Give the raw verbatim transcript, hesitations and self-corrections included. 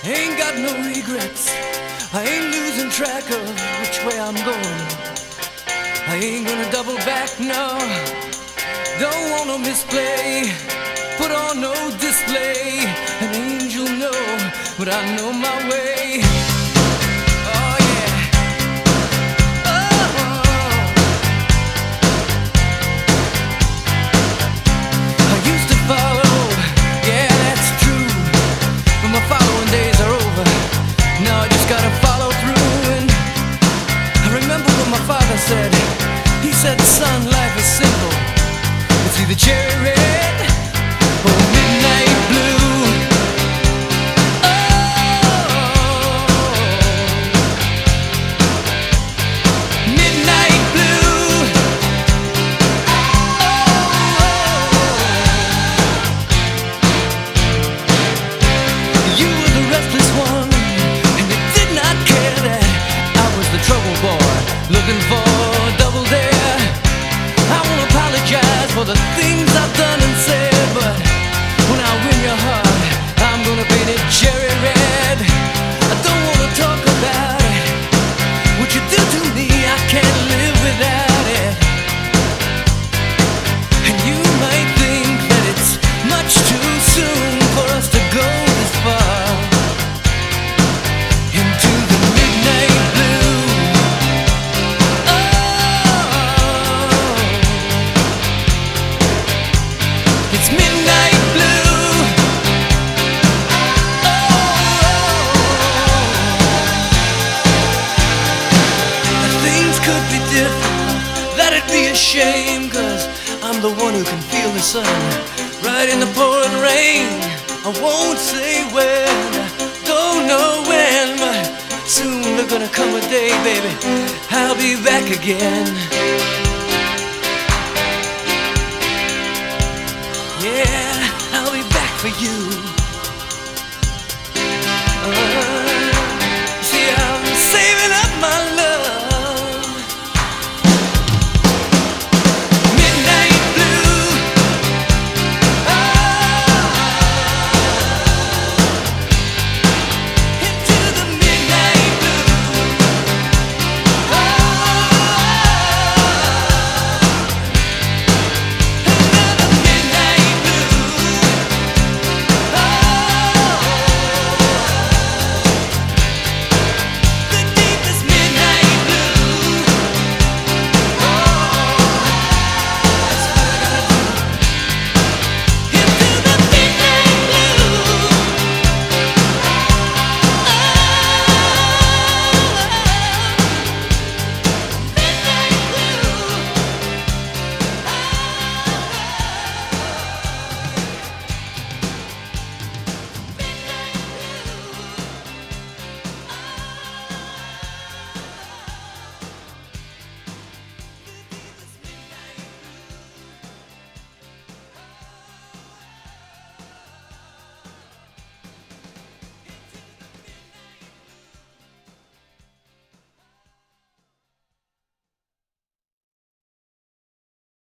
Ain't got no regrets. I ain't losing track of which way I'm going. I ain't gonna double back, no. Don't wanna misplay, put on no display. An angel, no, but I know my way. Oh yeah. Oh. I used to follow, yeah, that's true, but my following days are over. Now I just gotta follow through. And I remember what my father said. He said, son, life is simple. It's either cherry red or midnight blue. Oh, midnight blue. Oh, you were the restless one, and you did not care that I was the trouble boy looking for double dare. I won't apologize for the things I've done and said, but when I win your heart, I'm gonna paint it cherry red. I don't wanna talk about it. What you do to me, I can't live without it. And you might think that it's much too soon for us to go this far into the midnight blue. It's midnight blue. Oh, things could be different, that'd be a shame, 'cause I'm the one who can feel the sun right in the pouring rain. I won't say when, don't know when, but soon there's gonna come a day, baby, I'll be back again. Yeah, I'll be back for you. Uh,